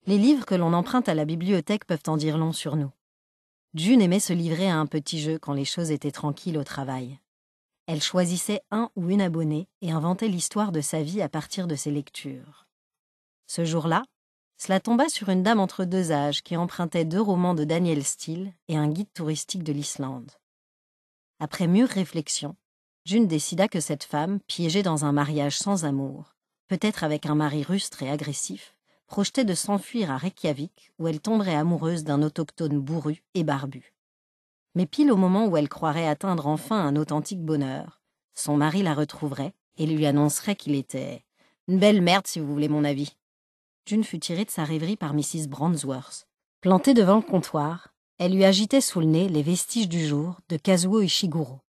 Les livres que l'on emprunte à la bibliothèque peuvent en dire long sur nous. June aimait se livrer à un petit jeu quand les choses étaient tranquilles au travail. Elle choisissait un ou une abonnée et inventait l'histoire de sa vie à partir de ses lectures. Ce jour-là, cela tomba sur une dame entre deux âges qui empruntait 2 romans de Daniel Steele et un guide touristique de l'Islande. Après mûre réflexion, June décida que cette femme, piégée dans un mariage sans amour, peut-être avec un mari rustre et agressif, projetait de s'enfuir à Reykjavik où elle tomberait amoureuse d'un autochtone bourru et barbu. Mais pile au moment où elle croirait atteindre enfin un authentique bonheur, son mari la retrouverait et lui annoncerait qu'il était une belle merde si vous voulez mon avis. June fut tirée de sa rêverie par Mrs. Brandsworth. Plantée devant le comptoir, elle lui agitait sous le nez les vestiges du jour de Kazuo Ishiguro.